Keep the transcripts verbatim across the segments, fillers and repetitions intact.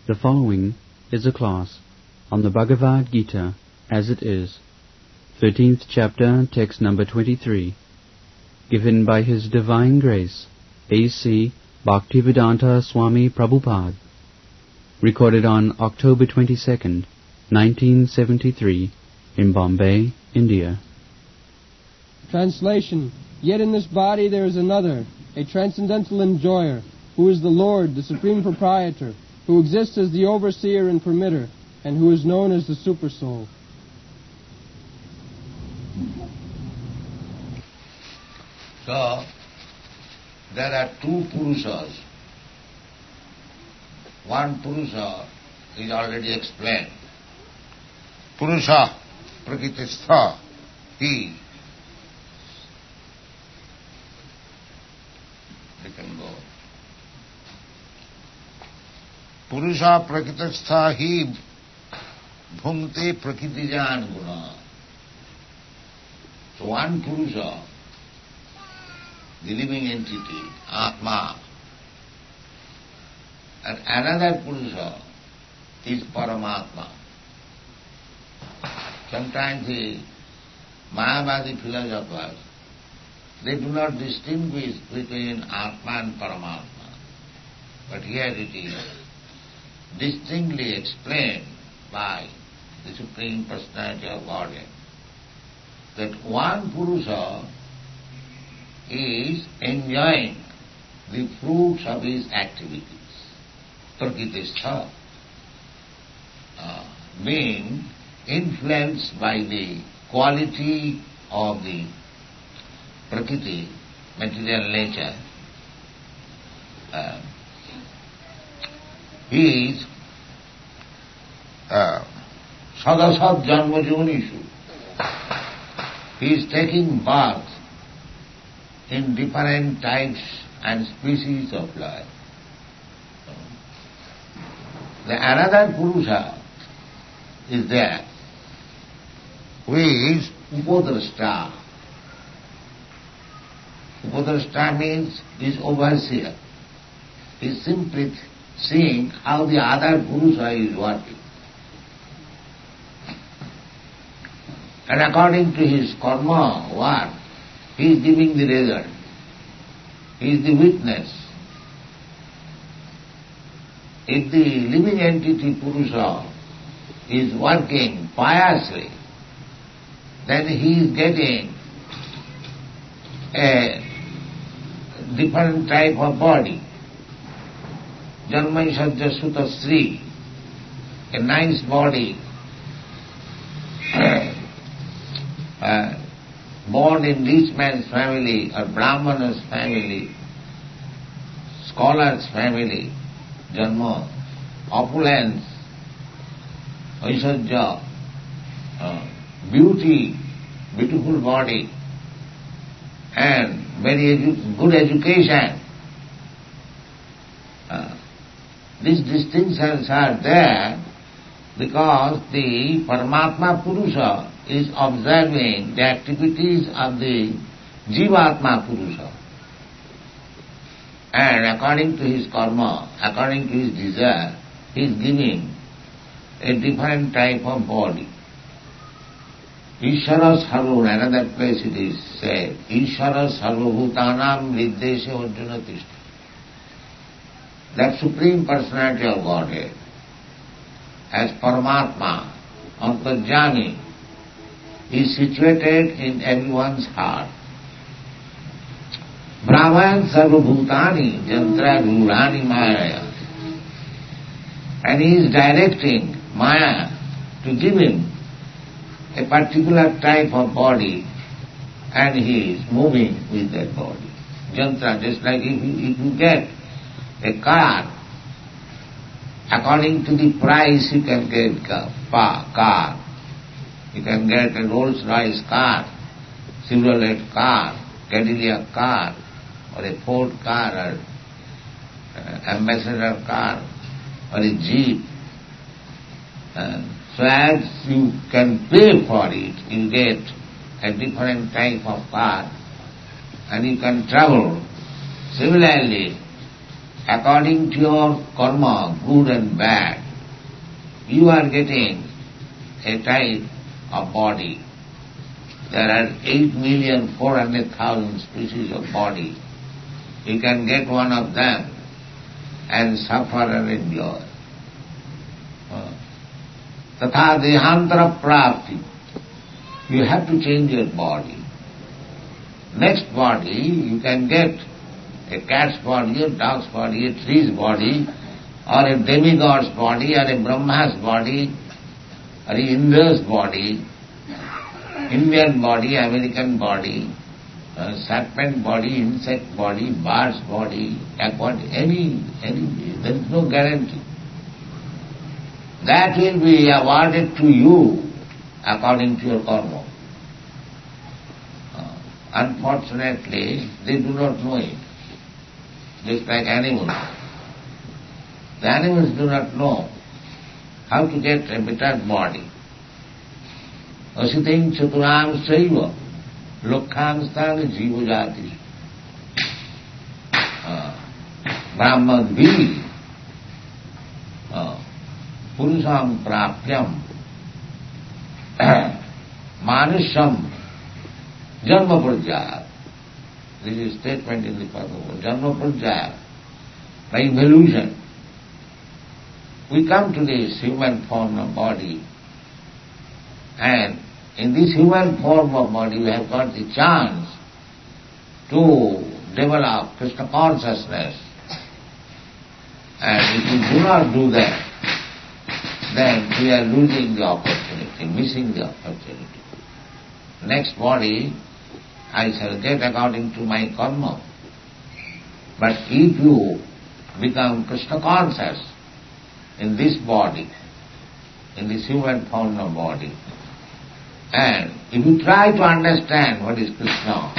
The following is a class on the Bhagavad Gita as it is, thirteenth chapter, text number twenty-three, given by His Divine Grace, A C Bhaktivedanta Swami Prabhupada, recorded on October twenty-second, nineteen seventy-three, in Bombay, India. Translation. Yet in this body there is another, a transcendental enjoyer, who is the Lord, the Supreme Proprietor, who exists as the overseer and permitter, and who is known as the Supersoul. So, there are two Purushas. One Purusha is already explained. Purusha, Prakritistha, he. We can go. Purusha Prakritistha hi bhungte prakritijan guna. So one Purusha, the living entity, Atma, and another Purusha is Paramatma. Sometimes the Mayavadi philosophers, they do not distinguish between Atma and Paramatma. But here it is distinctly explained by the Supreme Personality of Godhead that one Purusha is enjoying the fruits of his activities. Prakritistha, uh, being influenced by the quality of the Prakriti, material nature. Uh, he is uh, sadasat janma jonishu. He is taking birth in different types and species of life. The another Purusha is there, who is Upadrashta. Upadrashta means is overseer. He is simply seeing how the other Purusha is working. And according to his karma work, he is giving the result. He is the witness. If the living entity Purusha is working piously, then he is getting a different type of body. Janmaisajya Sutta Sri, a nice body, uh, born in rich man's family or Brahmana's family, scholar's family, Janma, opulence, Aishajya, uh, beauty, beautiful body, and very edu- good education. Uh, these distinctions are there because the Paramatma Purusha is observing the activities of the Jivatma Purusha. And according to his karma, according to his desire, he is giving a different type of body. Ishara Sarva, another place it is said, Ishara Sarva Bhutanam Viddeshe Arjuna Tishta. That Supreme Personality of Godhead, as Paramatma, Antarjami, is situated in everyone's heart. Brahman Sarva Bhutani Jantra Gurani Maya. And he is directing Maya to give him a particular type of body, and he is moving with that body. Jantra, just like if you, if you get a car, according to the price you can get a car. You can get a Rolls-Royce car, Chevrolet car, Cadillac car, or a Ford car, or uh, Ambassador car, or a Jeep. Uh, so as you can pay for it, you get a different type of car, and you can travel. Similarly, according to your karma, good and bad, you are getting a type of body. There are eight million four hundred thousand species of body. You can get one of them and suffer and enjoy. Tatha dehantara prapti. You have to change your body. Next body, you can get a cat's body, a dog's body, a tree's body, or a demigod's body, or a Brahma's body, or a Indra's body, Indian body, American body, uh, serpent body, insect body, bird's body, any, any, there is no guarantee. That will be awarded to you according to your karma. Uh, unfortunately, they do not know it. Just like animals. The animals do not know how to get a better body. Asiting chaturam saiva lokkhan stana jiva jati brahman vi purusham prapyam manusham janma prajaya. This is a statement in the Bhagavad. Janma prajaya. By evolution, we come to this human form of body, and in this human form of body we have got the chance to develop Krishna consciousness. And if we do not do that, then we are losing the opportunity, missing the opportunity. Next body I shall get according to my karma. But if you become Krishna conscious in this body, in this human form of body, and if you try to understand what is Krishna,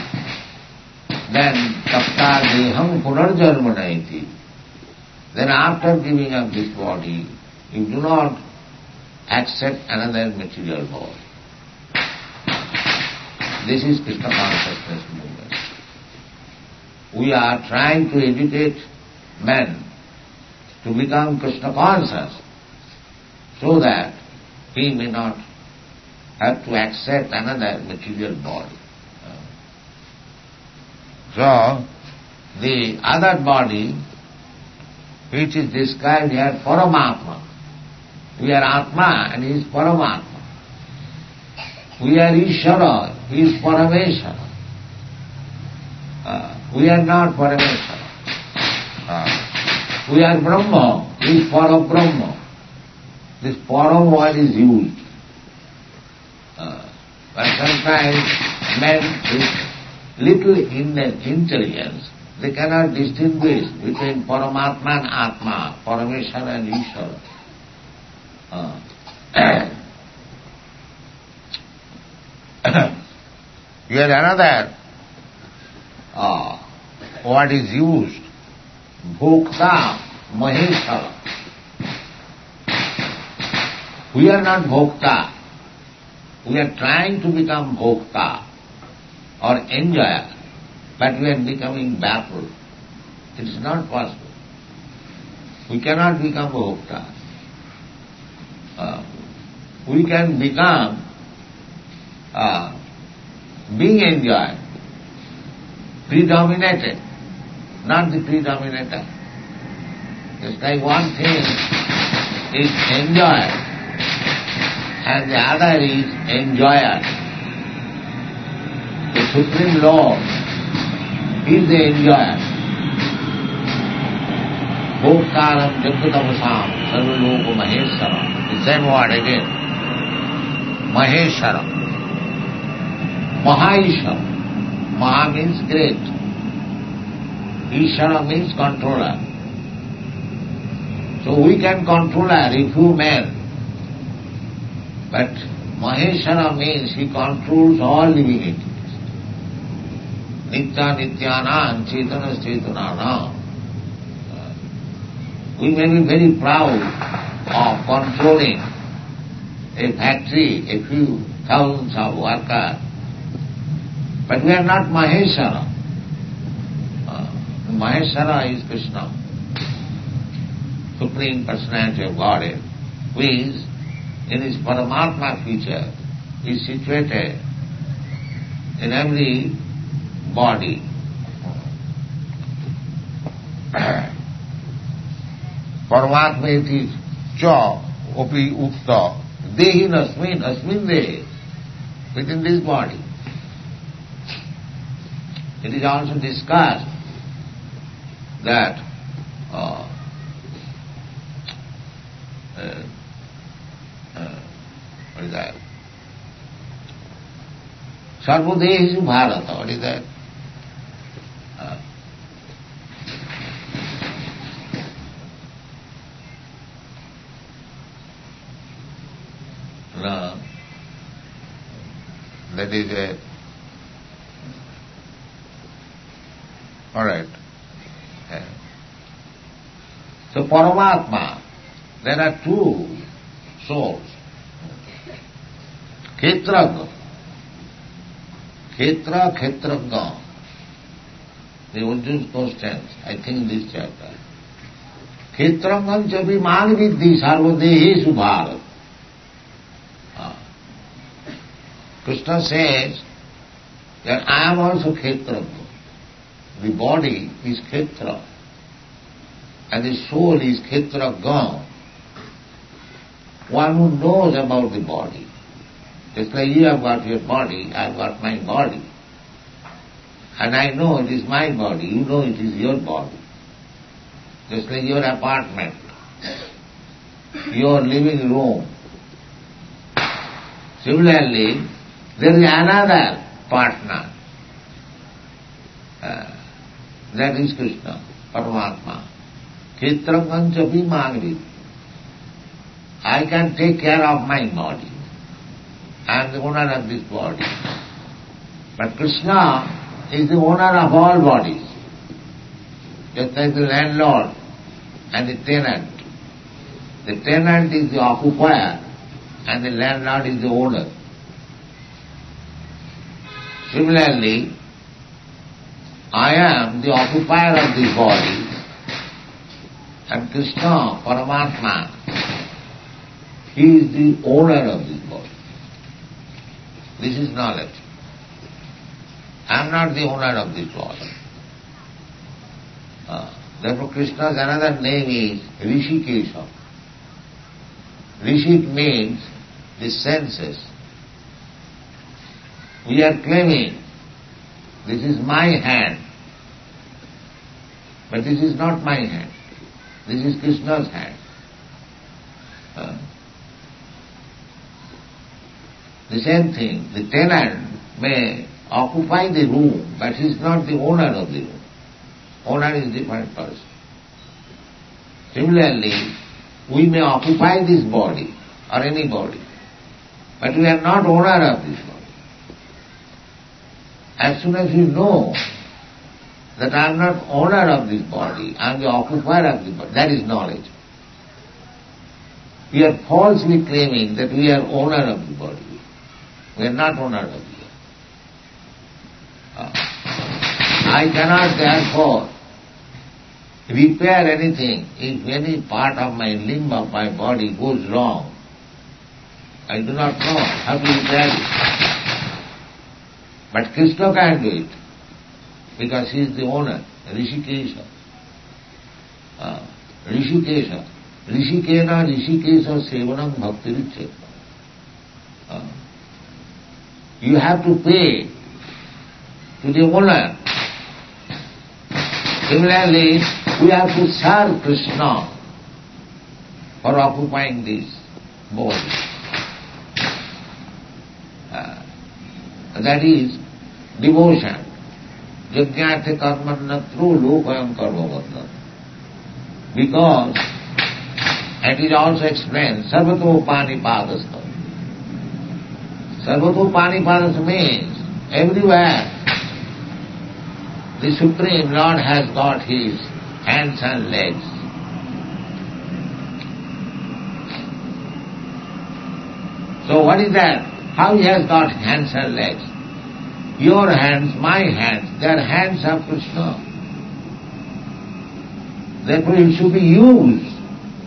then tapta deham punarjarmanaiti. Then after giving up this body, you do not accept another material body. This is Krishna consciousness movement. We are trying to educate men to become Krishna conscious so that he may not have to accept another material body. So, the other body, which is described here, Paramatma. We are Atma and he is Paramatma. We are Ishvara, he is Parameshvara. Uh, we are not Parameshvara. Uh, we are Brahma, he is Parabrahma. This Param word is used. Uh, but sometimes men with little intelligence, they cannot distinguish between Paramatma and Atma, Parameshvara and Ishvara. Uh, Here another uh, word is used, Bhokta Maheshwara. We are not Bhokta. We are trying to become Bhokta or enjoyer, but we are becoming baffled. It is not possible. We cannot become Bhokta. Uh, we can become uh, being enjoyed, predominated, not the predominator. Just like one thing is enjoyed and the other is enjoyer. The Supreme Lord is the enjoyer. Bhoktaram Jagatavasam Sarvaloka Maheshwaram. The same word again. Maheshwaram. Mahaishwara. Maha means great. Ishvara means controller. So we can control a few men. But Maheshwara means he controls all living entities. Nitya Nityanam Chetana Chetananam. We may be very proud of controlling a factory, a few thousands of workers. But we are not Maheshwara. Uh, Maheshwara is Krishna. Supreme Personality of Godhead, who is in his Paramatma feature, is situated in every body. Paramatma iti cha opi ukta dehin asmin asmin dehi, within this body. It is also discussed that uh, uh, uh, what is that? Sarvadehishu Bharata, what is that? Uh, no, that is a, all right. Uh, so Paramatma, there are two souls. Khetraga, Khetra, Khetraga. The Arjuna's questions, I think this chapter. Khetrangam chapi magvidhi sarvadehishu bharat. Krishna says that I am also Khetraga. The body is Khetra and the soul is Khetraga. One who knows about the body. Just like you have got your body, I have got my body. And I know it is my body, you know it is your body. Just like your apartment, your living room. Similarly, there is another partner. Uh, that is Krishna, Paramatma. Khetrangam chapi magvidhi. I can take care of my body. I am the owner of this body. But Krishna is the owner of all bodies. Just like the landlord and the tenant. The tenant is the occupier and the landlord is the owner. Similarly, I am the occupier of this body and Krishna, Paramatma, he is the owner of this body. This is knowledge. I am not the owner of this body. Uh, therefore Krishna's another name is Rishikesha. Rishik means the senses. We are claiming this is my hand, but this is not my hand. This is Krishna's hand. Uh, the same thing, the tenant may occupy the room, but he is not the owner of the room. Owner is a different person. Similarly, we may occupy this body or any body, but we are not owner of this body. As soon as you know that I am not owner of this body, I am the occupier of the body, that is knowledge. We are falsely claiming that we are owner of the body. We are not owner of the body. Uh, I cannot therefore repair anything if any part of my limb of my body goes wrong. I do not know how to repair it. But Krishna can do it, because he is the owner, Rishikesha. Uh, Rishikesha. Rishikena Rishikesha Sevanam Bhakti Richet. Uh, you have to pay to the owner. Similarly, we have to serve Krishna for occupying this body. Uh, that is devotion. Yajnathe karmanatru lokayam karmavadna. Because it is also explained, sarvato panipadastha. Sarvato panipadastha means everywhere the Supreme Lord has got his hands and legs. So what is that? How he has got hands and legs? Your hands, my hands, they are hands of Krishna. Therefore it should be used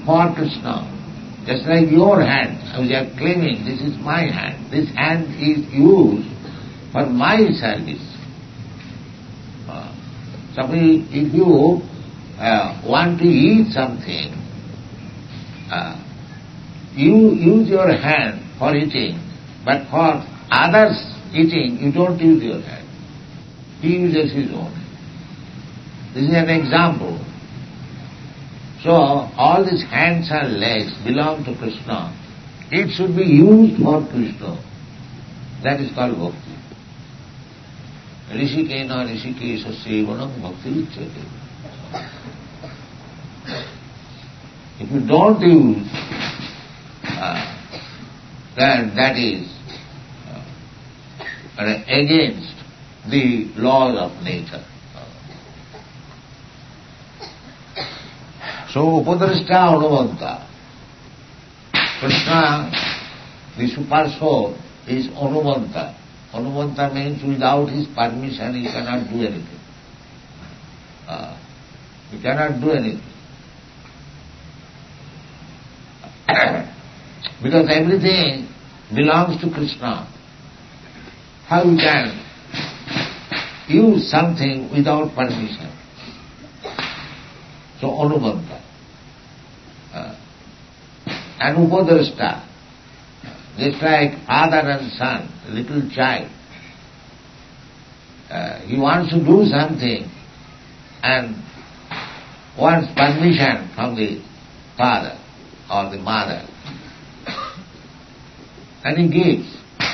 for Krishna. Just like your hand, we are claiming this is my hand. This hand is used for my service. Uh, suppose if you uh, want to eat something, uh, you use your hand for eating, but for others eating, you don't use your hand. He uses his own. This is an example. So, all these hands and legs belong to Krishna. It should be used for Krishna. That is called bhakti. Rishikena rishikesha sevanam bhakti uchyate. If you don't use, uh, then that is uh, against the laws of nature. So, Upadrashta Anumanta. Krishna, the super soul, is Anumanta. Anumanta means without his permission he cannot do anything. Uh, he cannot do anything. Because everything belongs to Krishna. How you can use something without permission? So, Anumanta. Uh, and Upadrashta, just like father and son, little child. Uh, he wants to do something and wants permission from the father or the mother. And he gives.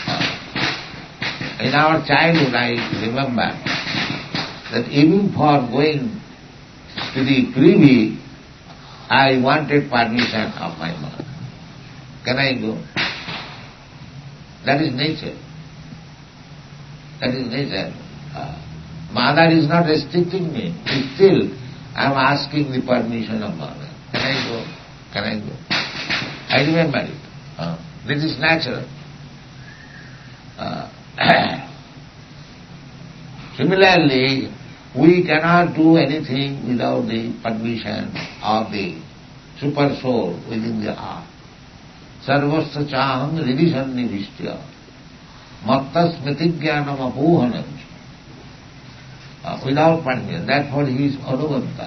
In our childhood, I remember that even for going to the privy, I wanted permission of my mother. Can I go? That is nature. That is nature. Uh, mother is not restricting me. Still, I am asking the permission of mother. Can I go? Can I go? I remember it. Uh, this is natural. Uh, similarly, we cannot do anything without the permission of the super soul within the heart. Sarvasya chaham ridisannivistya matta smritigyanam apohanam. Uh, without permission. Therefore he is Anumanta.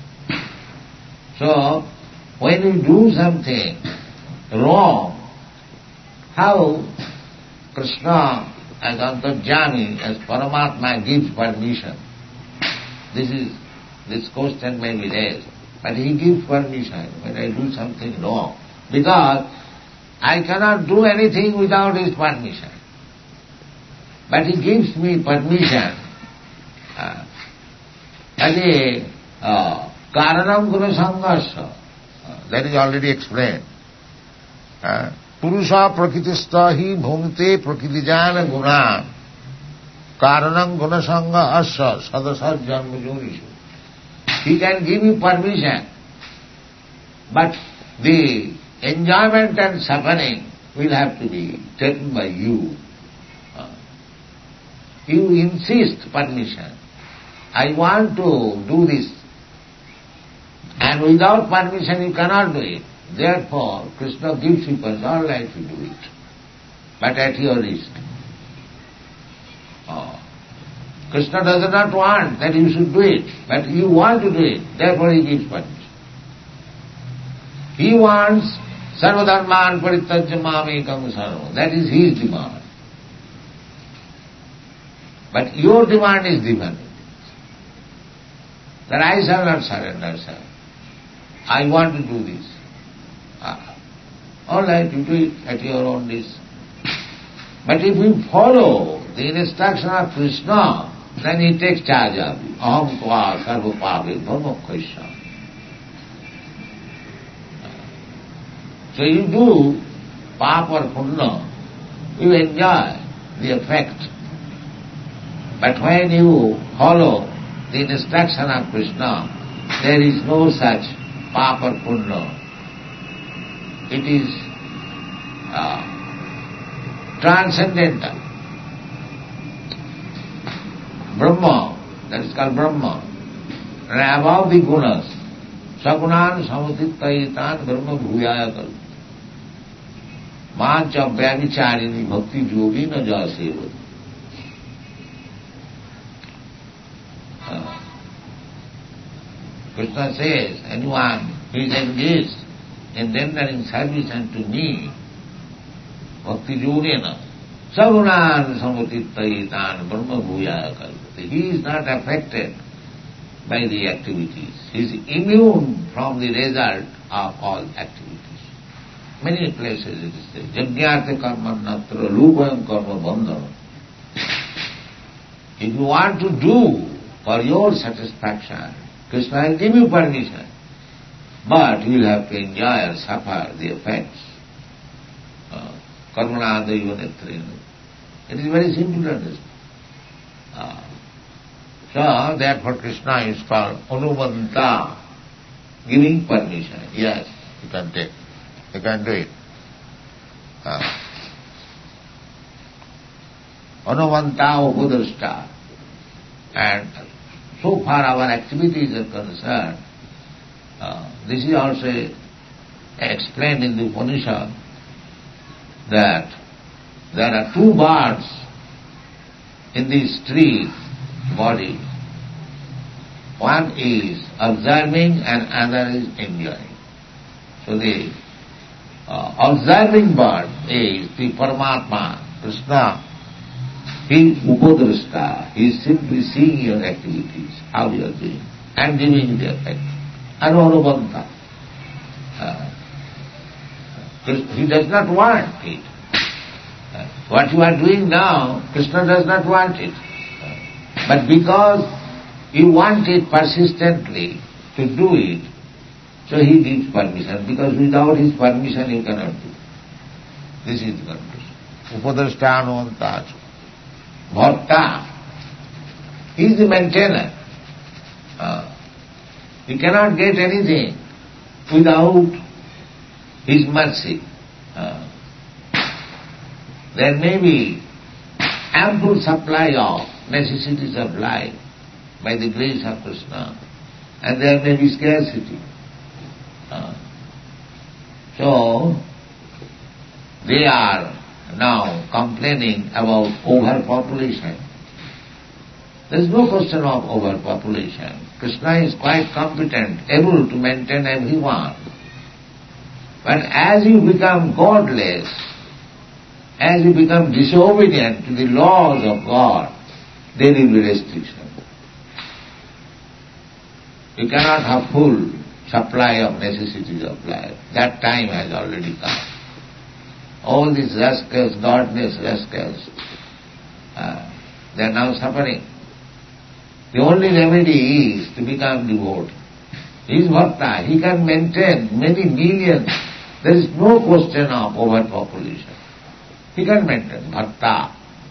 So, when you do something wrong, how Krishna as Antarjami, as Paramatma gives permission? This is, this question may be raised. But he gives permission when I do something wrong. Because I cannot do anything without his permission. But he gives me permission. Uh, as a uh, karanam guna sanghasya. Uh, that is already explained. Uh, Purusha prakritistha hi bhumte prakritijana guna karanam guna sangha asya sadasat janmajonishu. He can give you permission, but the enjoyment and suffering will have to be taken by you. Uh, you insist permission. I want to do this, and without permission you cannot do it. Therefore, Krishna gives you permission, all right to do it, but at your risk. Oh. Krishna does not want that you should do it, but you want to do it, therefore he gives permission. He wants sarvadharman parityajya mamekam sarvam. That is his demand. But your demand is demanded. That I shall not surrender, sir. I want to do this. Ah. All right, you do it at your own risk. But if you follow the instruction of Krishna, then he takes charge of you. Aham tva sarva pape brahmakkhaisya. So you do papa or punya, you enjoy the effect. But when you follow the instruction of Krishna, there is no such papa or punya. It is uh, transcendental. Brahma, that is called Brahma, and above the gunas. Sagunan samutittaitan brahma bhuyaya kal. Mancha vyamicharini bhakti yogi na jaseva. Krishna says, anyone who is engaged in rendering service unto me, bhakti yogena, sagunan samutittaitan brahma bhuyaya kalpate. He is not affected by the activities. He is immune from the result of all activities. Many places it is said, yajñāte karma natra lūpayam karma bandhana. If you want to do for your satisfaction, Krishna will give you permission, but you will have to enjoy or suffer the effects. Karmanāda yuvanetrena. It is very simple to understand. Uh, so, therefore Krishna is called Anumanta, giving permission. Yes, you can take. You can do it. Uh, Anumanta Upadrashta. And so far our activities are concerned, uh, this is also explained in the Upanishad, that there are two birds in this tree body. One is observing and other is enjoying. So the uh, observing bird is the Paramatma, Krishna. He is Upadrashta. He is simply seeing your activities, how you are doing, and giving the effect. Anurabanta. Uh, he does not want it. Uh, what you are doing now, Krishna does not want it. Uh, but because you want it persistently to do it, so he gives permission, because without his permission you cannot do. This is the condition. Upadrashta anuvanta. Bhakta, he is the maintainer. Uh, he cannot get anything without his mercy. Uh, there may be ample supply of necessities of life by the grace of Krishna, and there may be scarcity. Uh, so, they are now complaining about overpopulation. There is no question of overpopulation. Krishna is quite competent, able to maintain everyone. But as you become godless, as you become disobedient to the laws of God, there will be restriction. You cannot have full supply of necessities of life. That time has already come. All these rascals, godless rascals, uh, they are now suffering. The only remedy is to become devotee. He is bhakta, he can maintain many millions. There is no question of overpopulation. He can maintain bhakta.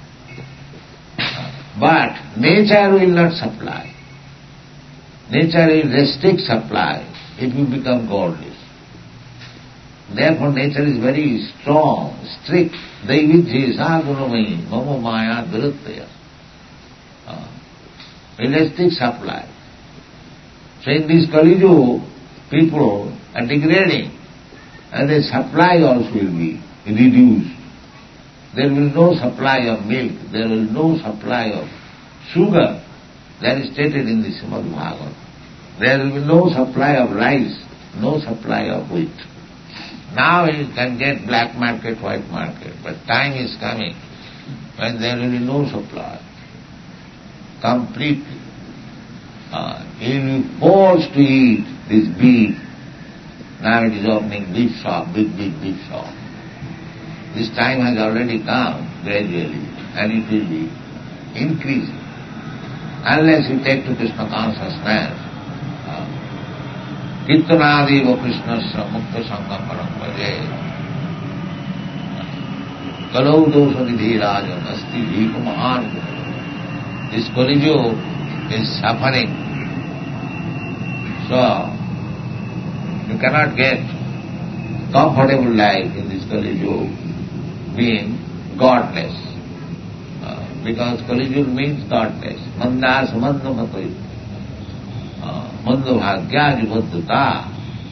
But nature will not supply. Nature will restrict supply if you become godless. Therefore nature is very strong, strict. Daividhyesa gunamai, mama maya dhrittaya. Elastic supply. So in this Kali Yuga, people are degrading, and the supply also will be reduced. There will be no supply of milk, there will be no supply of sugar. That is stated in the Srimad Bhagavatam. There will be no supply of rice, no supply of wheat. Now you can get black market, white market, but time is coming when there will be no supply. Completely. Uh, you will be forced to eat this beef. Now it is opening beef shop, big, big, big shop. This time has already come gradually, and it will be increasing. Unless you take to Krishna consciousness, Kirtanādeva Krishnasya Mukta Sangam Parampare Kalau Dosha Nidhi Rajan Asti Bhiku Mahan. This Kali Yuga is suffering. So, you cannot get comfortable life in this Kali Yuga being godless. Uh, because Kali Yuga means godless. Manda samandha matoy. Mando bhagya nibuddhata.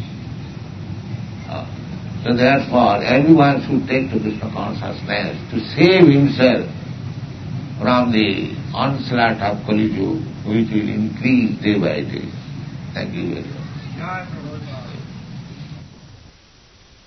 So therefore, everyone should take to Krishna consciousness to save himself from the onslaught of Kali Yuga, which will increase day by day. Thank you very much.